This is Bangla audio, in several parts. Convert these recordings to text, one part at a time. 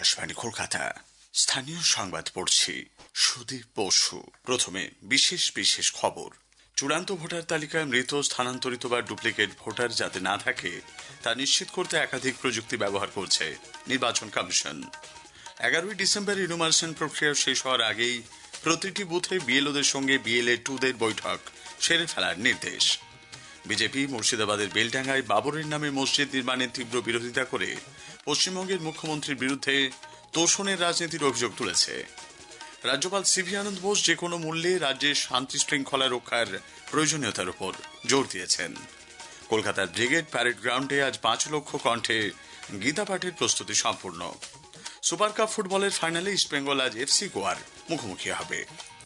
আকাশবাণী কলকাতা স্থানীয় সংবাদ পড়ছি সুদীপ বসু। প্রথমে বিশেষ বিশেষ খবর। চূড়ান্ত ভোটার তালিকায় মৃত, স্থানান্তরিত বা ডুপ্লিকেট ভোটার যাতে না থাকে তা নিশ্চিত করতে একাধিক প্রযুক্তি ব্যবহার করছে নির্বাচন কমিশন। 11ই ডিসেম্বর ইনুমারেশন প্রক্রিয়া শেষ হওয়ার আগেই প্রতিটি বুথে বিএলওদের সঙ্গে বিএলএ 2দের বৈঠক সেরে ফেলার নির্দেশ। বিজেপি মুর্শিদাবাদের বেলডাঙ্গায় বাবরের নামে মসজিদ নির্মাণের তীব্র বিরোধিতা করে পশ্চিমবঙ্গের মুখ্যমন্ত্রীর বিরুদ্ধে তোষণের রাজনীতির অভিযোগ তুলেছে। রাজ্যপাল সিভি আনন্দ বোস যে কোনো মূল্যে রাজ্যের শান্তি শৃঙ্খলা রক্ষার প্রয়োজনীয়তার উপর জোর দিয়েছেন। কলকাতার ব্রিগেড প্যারেড গ্রাউন্ডে আজ 5 লক্ষ কণ্ঠে গীতা পাঠের প্রস্তুতি সম্পূর্ণ। সুপার কাপ ফুটবলের ফাইনালে ইস্টবেঙ্গল আজ এফসি গোয়ার মুখোমুখি হবে।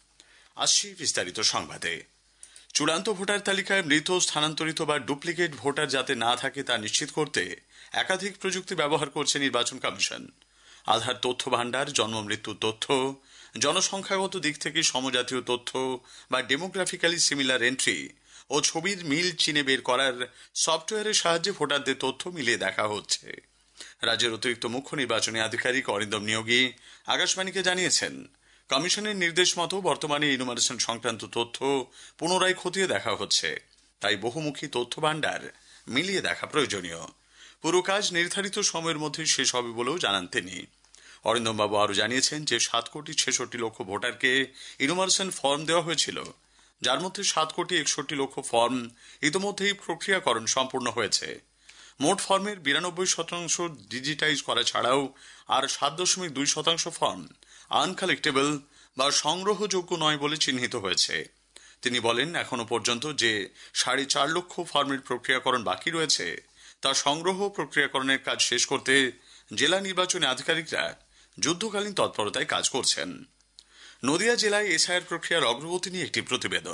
আসছি বিস্তারিত সংবাদে। চূড়ান্ত ভোটার তালিকায় মৃত, স্থানান্তরিত বা ডুপ্লিকেট ভোটার যাতে না থাকে তা নিশ্চিত করতে একাধিক প্রযুক্তি ব্যবহার করছে নির্বাচন কমিশন। আধার তথ্য ভান্ডার, জন্ম মৃত্যুর তথ্য, জনসংখ্যাগত দিক থেকে সমজাতীয় তথ্য বা ডেমোগ্রাফিক্যালি সিমিলার এন্ট্রি ও ছবির মিল চিনে বের করার সফটওয়্যারের সাহায্যে ভোটারদের তথ্য মিলিয়ে দেখা হচ্ছে। রাজ্যের অতিরিক্ত মুখ্য নির্বাচনী আধিকারিক অরিন্দম নিয়োগী আকাশবাণীকে জানিয়েছেন, কমিশনের নির্দেশ মতো বর্তমানে ইনুমারেশন সংক্রান্ত তথ্য পুনরায় খতিয়ে দেখা হচ্ছে, তাই বহুমুখী তথ্য ভান্ডার মিলিয়ে দেখা প্রয়োজনীয়। পুরো কাজ নির্ধারিত সময়ের মধ্যে শেষ হবে বলেও জানান তিনি। অরিন্দমবাবু আরও জানিয়েছেন যে 7,66,00,000 ভোটারকে ইনুমারেশন ফর্ম দেওয়া হয়েছিল, যার মধ্যে 7,61,00,000 ফর্ম ইতিমধ্যেই প্রক্রিয়াকরণ সম্পূর্ণ হয়েছে। মোট ফর্মের 92% ডিজিটাইজ করা ছাড়াও আর 7.2% ফর্ম আনকালেক্টেবল বা সংগ্রহযোগ্য নয় বলে চিহ্নিত হয়েছে। তিনি বলেন, এখনো পর্যন্ত যে 4.5 লক্ষ ফর্মের প্রক্রিয়াকরণ বাকি রয়েছে তা সংগ্রহ প্রক্রিয়াকরণের কাজ শেষ করতে জেলা নির্বাচনী আধিকারিকরা যুদ্ধকালীন তৎপরতায় কাজ করছেন। নদিয়া জেলায় এসআইআর প্রক্রিয়ার অগ্রগতি নিয়ে একটি প্রতিবেদন।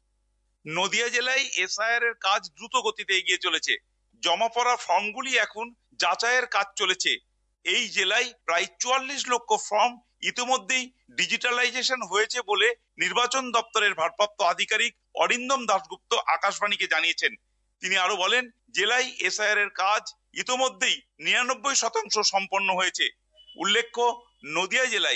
নদিয়া জেলায় এসআইআর এর কাজ দ্রুত গতিতে এগিয়ে চলেছে। জমা পড়া ফর্মগুলি এখন যাচাইয়ের কাজ চলেছে। এই জেলায় প্রায় 44 লক্ষ ফর্ম ইতিমধ্যেই ডিজিটালাইজেশন হয়েছে বলে নির্বাচন দপ্তরের ভারপ্রাপ্ত আধিকারিক অরিন্দম দাশগুপ্ত আকাশবাণীকে জানিয়েছেন। তিনি আরো বলেন, জেলায় এসআইআর এর কাজ ইতিমধ্যেই 99% সম্পন্ন হয়েছে। উল্লেখ্য, নদিয়া জেলায়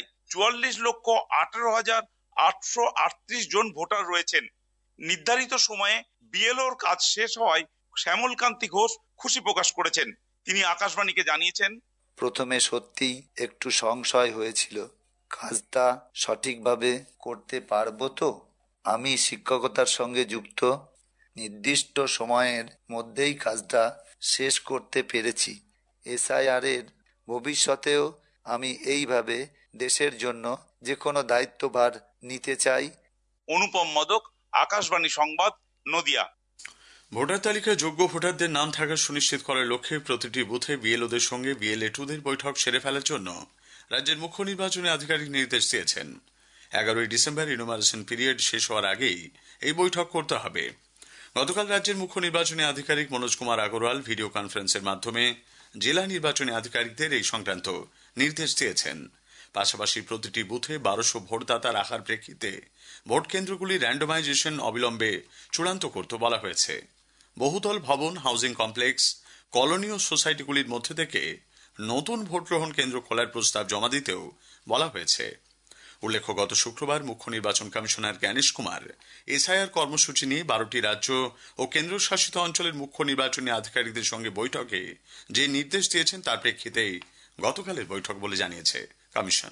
44,18,838 জন ভোটার রয়েছেন। নির্ধারিত সময়ে বিএলওর কাজ শেষ হওয়ায় শ্যামলকান্তি ঘোষ খুশি প্রকাশ করেছেন। তিনি আকাশবাণীকে জানিয়েছেন, প্রথমে সত্যি একটু সংশয় হয়েছিল, কাজটা সঠিকভাবে করতে পারবো তো। আমি শিক্ষকতার সঙ্গে যুক্ত, নির্দিষ্ট সময়ের মধ্যেই কাজটা শেষ করতে পেরেছি। এসআইআর এর ভবিষ্যতেও আমি এইভাবে দেশের জন্য যে কোনো দায়িত্বভার নিতে চাই। অনুপম মদক, আকাশবাণী সংবাদ, নদিয়া। ভোটার তালিকায় যোগ্য ভোটারদের নাম থাকা সুনিশ্চিত করার লক্ষ্যে প্রতিটি বুথে বিএলওদের সঙ্গে বিএলএ 2দের বৈঠক সেরে ফেলার জন্য রাজ্যের মুখ্য নির্বাচনী আধিকারিক নির্দেশ দিয়েছেন। 11ই ডিসেম্বর ইনুমারেশন পিরিয়ড শেষ হওয়ার আগেই এই বৈঠক করতে হবে। গতকাল রাজ্যের মুখ্য নির্বাচনী আধিকারিক মনোজ কুমার আগরওয়াল ভিডিও কনফারেন্সের মাধ্যমে জেলা নির্বাচনী আধিকারিকদের এই সংক্রান্ত নির্দেশ দিয়েছেন। পাশাপাশি প্রতিটি বুথে 1200 ভোটদাতা রাখার প্রেক্ষিতে ভোট কেন্দ্রগুলি র্যান্ডমাইজেশন অবিলম্বে চূড়ান্ত করতে বলা হয়েছে। বহুতল ভবন, হাউজিং কমপ্লেক্স, কলোনি ও সোসাইটিগুলির মধ্যে থেকে নতুন ভোট গ্রহণ কেন্দ্র খোলার প্রস্তাব জমা দিতেও বলা হয়েছে। উল্লেখ্য, গত শুক্রবার মুখ্য নির্বাচন কমিশনার জ্ঞানেশ কুমার এসআইআর কর্মসূচি নিয়ে 12টি রাজ্য ও কেন্দ্রশাসিত অঞ্চলের মুখ্য নির্বাচনী আধিকারিকদের সঙ্গে বৈঠকে যে নির্দেশ দিয়েছেন তার প্রেক্ষিতেই গতকালের বৈঠক বলে জানিয়েছে কমিশন।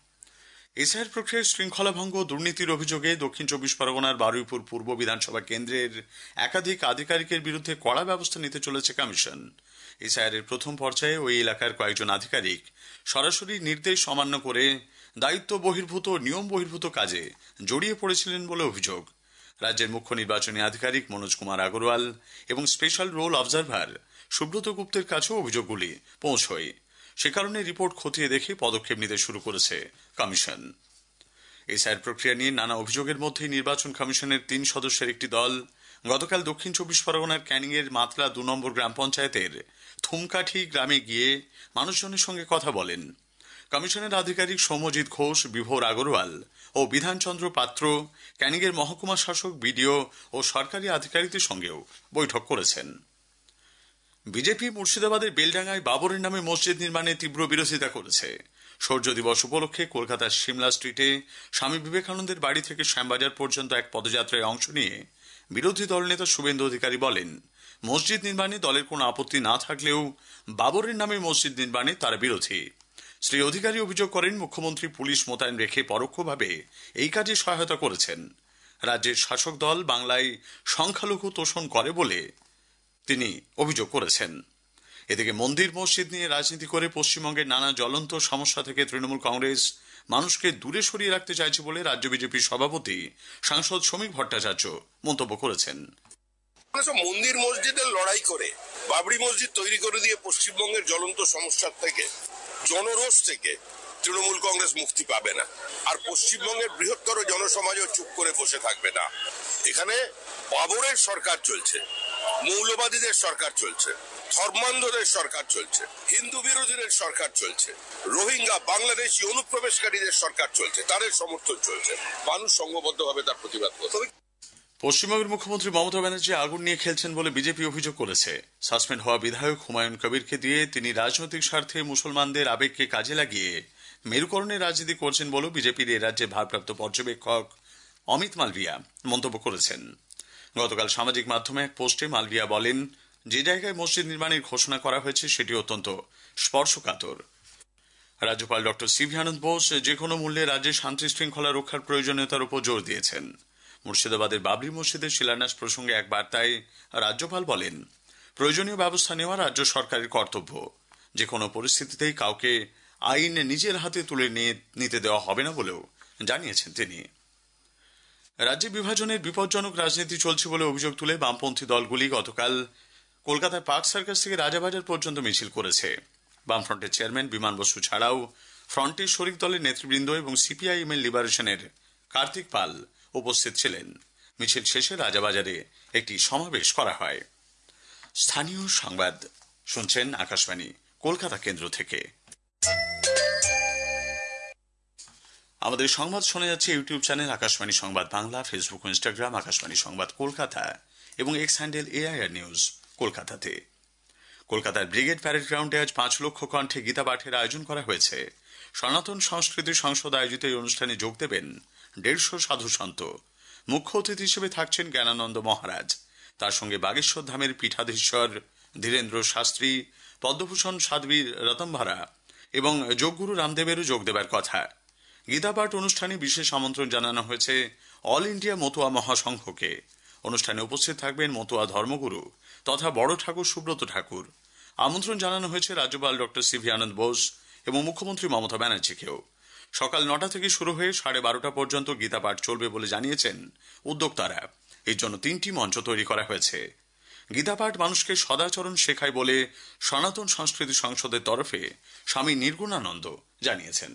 এসআইআর প্রক্রিয়ার শৃঙ্খলা ভঙ্গ ও দুর্নীতির অভিযোগে দক্ষিণ 24 পরগনার বারুইপুর পূর্ব বিধানসভা কেন্দ্রের একাধিক আধিকারিকের বিরুদ্ধে কড়া ব্যবস্থা নিতে চলেছে কমিশন। এসআইআর এর প্রথম পর্যায়ে ওই এলাকার কয়েকজন আধিকারিক সরাসরি নির্দেশ অমান্য করে দায়িত্ব বহির্ভূত, নিয়ম বহির্ভূত কাজে জড়িয়ে পড়েছিলেন বলে অভিযোগ। রাজ্যের মুখ্য নির্বাচনী আধিকারিক মনোজ কুমার আগরওয়াল এবং স্পেশাল রোল অবজারভার সুব্রত গুপ্তের কাছেও অভিযোগগুলি পৌঁছয়। সে কারণে রিপোর্ট খতিয়ে দেখে পদক্ষেপ নিতে শুরু করেছে কমিশন। এসআইআর প্রক্রিয়া নিয়ে নানা অভিযোগের মধ্যে নির্বাচন কমিশনের 3 সদস্যের একটি দল গতকাল দক্ষিণ 24 পরগনার ক্যানিং এর মাতলা 2 নম্বর গ্রাম পঞ্চায়েতের থুমকাঠি গ্রামে গিয়ে মানুষজনের সঙ্গে কথা বলেন। কমিশনের আধিকারিক সৌম্যজিৎ ঘোষ, বিভোর আগরওয়াল ও বিধানচন্দ্র পাত্র ক্যানিং এর মহকুমা শাসক, বিডিও ও সরকারি আধিকারিকদের সঙ্গেও বৈঠক করেছেন। বিজেপি মুর্শিদাবাদের বেলডাঙ্গায় বাবরের নামে মসজিদ নির্মাণে তীব্র বিরোধিতা করেছে। শৌর্য দিবস উপলক্ষে কলকাতার সিমলা স্ট্রিটে স্বামী বিবেকানন্দের বাড়ি থেকে শ্যামবাজার পর্যন্ত এক পদযাত্রায় অংশ নিয়ে বিরোধী দলনেতা শুভেন্দু অধিকারী বলেন, মসজিদ নির্মাণে দলের কোনো আপত্তি না থাকলেও বাবরের নামে মসজিদ নির্মাণে তারা বিরোধী। শ্রী অধিকারী অভিযোগ করেন, মুখ্যমন্ত্রী পুলিশ মোতায়েন রেখে পরোক্ষভাবে এই কাজে সহায়তা করেছেন। রাজ্যের শাসক দল বাংলায় সংখ্যালঘু তোষণ করে বলে তিনি অভিযোগ করেছেন। এদিকে মন্দির মসজিদ নিয়ে রাজনীতি করে পশ্চিমবঙ্গের নানা জ্বলন্ত সমস্যা থেকে তৃণমূল কংগ্রেস মানুষকে দূরে সরিয়ে রাখতে চাইছে বলে রাজ্য বিজেপির সভাপতি সাংসদ শ্রমিক ভট্টাচার্য মন্তব্য করেছেন। মন্দির মসজিদের লড়াই করে বাবরি মসজিদ তৈরি করে দিয়ে পশ্চিমবঙ্গের জ্বলন্ত সমস্যার থেকে, জনরোষ থেকে তৃণমূল কংগ্রেস মুক্তি পাবে না। আর পশ্চিমবঙ্গের বৃহত্তর জনসমাজও চুপ করে বসে থাকবে না। এখানে বাবরের সরকার চলছে, মৌলবাদীদের সরকার চলছে, ধর্মান্ধদের সরকার চলছে, হিন্দু বিরোধীদের সরকার চলছে, রোহিঙ্গা বাংলাদেশি অনুপ্রবেশকারীদের সরকার চলছে, তাদের সমর্থন চলছে। মানুষ সংঘবদ্ধভাবে তার প্রতিবাদ করতে। পশ্চিমবঙ্গের মুখ্যমন্ত্রী মমতা ব্যানার্জি আগুন নিয়ে খেলছেন বলে বিজেপি অভিযোগ করেছে। সাসপেন্ড হওয়া বিধায়ক হুমায়ুন কবিরকে দিয়ে তিনি রাজনৈতিক স্বার্থে মুসলমানদের আবেগকে কাজে লাগিয়ে মেরুকরণের রাজনীতি করছেন বলেও বিজেপির এ রাজ্যের ভারপ্রাপ্ত পর্যবেক্ষক অমিত মালভিয়া মন্তব্য করেছেন। গতকাল সামাজিক মাধ্যমে এক পোস্টে মালভিয়া বলেন, যে জায়গায় মসজিদ নির্মাণের ঘোষণা করা হয়েছে সেটি অত্যন্ত স্পর্শকাতর। রাজ্যপাল ডক্টর সিভি আনন্দ বোস যে কোনো মূল্যে রাজ্যে শান্তি শৃঙ্খলা রক্ষার প্রয়োজনীয়তার উপর জোর দিয়েছেন। মুর্শিদাবাদের বাবরি মসজিদের শিলান্যাস প্রসঙ্গে এক বার্তায় রাজ্যপাল বলেন, প্রয়োজনীয় ব্যবস্থা নেওয়া রাজ্য সরকারের কর্তব্য। যে কোনো পরিস্থিতিতেই কাউকে আইন নিজের হাতে তুলে নিতে দেওয়া হবে না বলেও জানিয়েছেন তিনি। রাজ্যে বিভাজনের বিপজ্জনক রাজনীতি চলছে বলে অভিযোগ তুলে বামপন্থী দলগুলি গতকাল কলকাতার পার্ক সার্কাস থেকে রাজাবাজার পর্যন্ত মিছিল করেছে। বামফ্রন্টের চেয়ারম্যান বিমান বসু ছাড়াও ফ্রন্টের শরিক দলের নেতৃবৃন্দ এবং সিপিআইএম এর লিবারেশনের কার্তিক পাল উপস্থিত ছিলেন। মিছিল শেষে রাজাবাজারে একটি সমাবেশ করা হয়। স্থানীয় সংবাদ শুনছেন আকাশবাণী কলকাতা কেন্দ্র থেকে। আমাদের সংবাদ শোনা যাচ্ছে ইউটিউব চ্যানেল আকাশবাণী সংবাদ বাংলা, ফেসবুক ও ইনস্টাগ্রাম আকাশবাণী সংবাদ কলকাতা এবং এক্স হ্যান্ডেল এআইআর নিউজ কলকাতাতে। কলকাতার ব্রিগেড প্যারেড গ্রাউন্ডে আজ 5 লক্ষ কণ্ঠে গীতা পাঠের আয়োজন করা হয়েছে। সনাতন সংস্কৃতি সংসদ আয়োজিত এই অনুষ্ঠানে যোগ দেবেন 150 সাধু সন্ত। মুখ্য অতিথি হিসেবে থাকছেন জ্ঞানানন্দ মহারাজ। তার সঙ্গে বাগেশ্বর ধামের পীঠাধীশ্বর ধীরেন্দ্র শাস্ত্রী, পদ্মভূষণ সাধ্বীর রতনভারা এবং যোগগুরু রামদেবেরও যোগ দেবার কথা। গীতাপাঠ অনুষ্ঠানে বিশেষ আমন্ত্রণ জানানো হয়েছে অল ইন্ডিয়া মতুয়া মহাসংঘকে। অনুষ্ঠানে উপস্থিত থাকবেন মতুয়া ধর্মগুরু তথা বড় ঠাকুর সুব্রত ঠাকুর। আমন্ত্রণ জানানো হয়েছে রাজ্যপাল ডক্টর সিভি আনন্দ বোস এবং মুখ্যমন্ত্রী মমতা ব্যানার্জিকেও। সকাল 9টা থেকে শুরু হয়ে 12:30 পর্যন্ত গীতাপাঠ চলবে বলে জানিয়েছেন উদ্যোক্তারা। এর জন্য 3টি মঞ্চ তৈরি করা হয়েছে। গীতাপাঠ মানুষকে সদাচরণ শেখায় বলে সনাতন সংস্কৃতি সংসদের তরফে স্বামী নির্গুণানন্দ জানিয়েছেন।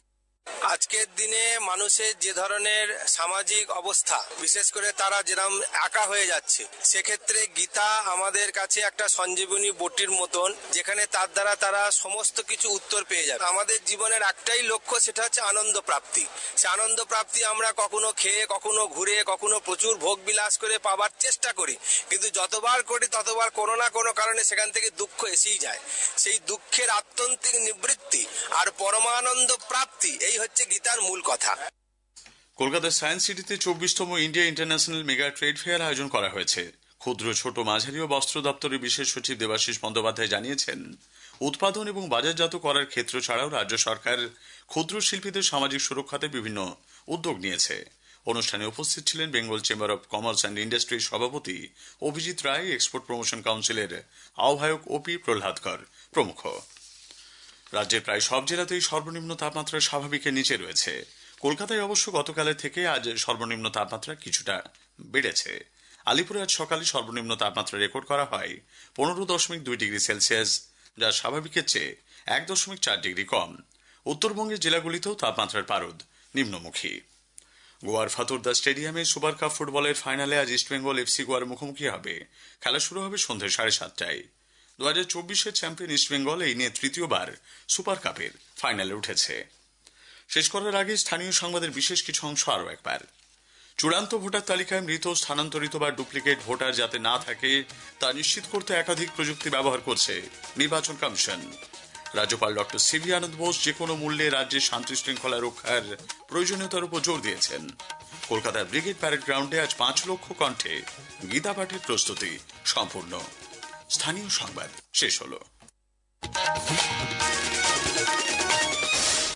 আজকের দিনে মানুষের যে ধরনের সামাজিক অবস্থা, বিশেষ করে তারা যেরকম একা হয়ে যাচ্ছে, সেক্ষেত্রে গীতা আমাদের কাছে একটা সঞ্জীবনী বটির মতন, যেখানে তার দ্বারা তারা সমস্ত কিছু উত্তর পেয়ে যাবে। আমাদের জীবনের একটাই লক্ষ্য, সেটা হচ্ছে আনন্দ প্রাপ্তি। সে আনন্দ প্রাপ্তি আমরা কখনো খেয়ে, কখনো ঘুরে, কখনো প্রচুর ভোগ বিলাস করে পাবার চেষ্টা করি, কিন্তু যতবার করি ততবার কোনো না কোনো কারণে সেখান থেকে দুঃখ এসেই যায়। সেই দুঃখের আত্যন্তিক নিবৃত্তি আর পরমানন্দ প্রাপ্তি, এই হচ্ছে গীতার মূল কথা। কলকাতার সায়েন্স সিটিতে 24তম India international mega trade fair আয়োজন করা হয়েছে। ক্ষুদ্র, ছোট, মাঝারি ও বস্ত্র দপ্তরের বিশেষ সচিব দেবাশিস বন্দ্যোপাধ্যায় জানিয়েছেন, উৎপাদন এবং বাজারজাত করার ক্ষেত্র ছাড়াও রাজ্য সরকার ক্ষুদ্র শিল্পীদের সামাজিক সুরক্ষাতে বিভিন্ন উদ্যোগ নিয়েছে। অনুষ্ঠানে উপস্থিত ছিলেন Bengal chamber of commerce and ইন্ডাস্ট্রির সভাপতি অভিজিৎ রায়, এক্সপোর্ট প্রমোশন কাউন্সিলের আহ্বায়ক ওপি প্রহ্লাদকর প্রমুখ। রাজ্যের প্রায় সব জেলাতেই সর্বনিম্ন তাপমাত্রা স্বাভাবিকের নিচে রয়েছে। কলকাতায় অবশ্য গতকালের থেকে আজ সর্বনিম্ন তাপমাত্রা কিছুটা বেড়েছে। আলিপুরে আজ সকালে সর্বনিম্ন তাপমাত্রা রেকর্ড করা হয় 15.2 ডিগ্রি সেলসিয়াস, যা স্বাভাবিকের চেয়ে 1.4 ডিগ্রি কম। উত্তরবঙ্গের জেলাগুলিতেও তাপমাত্রার পারদ নিম্নমুখী। গোয়ার ফাতুর্দা স্টেডিয়ামে সুপার কাপ ফুটবলের ফাইনালে আজ ইস্টবেঙ্গল এফসি গোয়ার মুখোমুখি হবে। খেলা শুরু হবে সন্ধ্যে 7:30টায়। 2024-এর চ্যাম্পিয়ন ইস্টবেঙ্গল এই নিয়ে তৃতীয়বার সুপার কাপের ফাইনালে উঠেছে। শেষ করার আগে স্থানীয় সংবাদের বিশেষ কিছু অংশ আরও একবার। চূড়ান্ত ভোটার তালিকায় মৃত, স্থানান্তরিত বা ডুপ্লিকেট ভোটার যাতে না থাকে তা নিশ্চিত করতে একাধিক প্রযুক্তি ব্যবহার করছে নির্বাচন কমিশন। রাজ্যপাল ডক্টর সিভি আনন্দ বোস যে কোনো মূল্যে রাজ্যে শান্তি শৃঙ্খলা রক্ষার প্রয়োজনীয়তার উপর জোর দিয়েছেন। কলকাতার ব্রিগেড প্যারেড গ্রাউন্ডে আজ 5 লক্ষ কণ্ঠে গীতা পাঠের প্রস্তুতি সম্পূর্ণ। স্থানীয় সংবাদ শেষ হলো।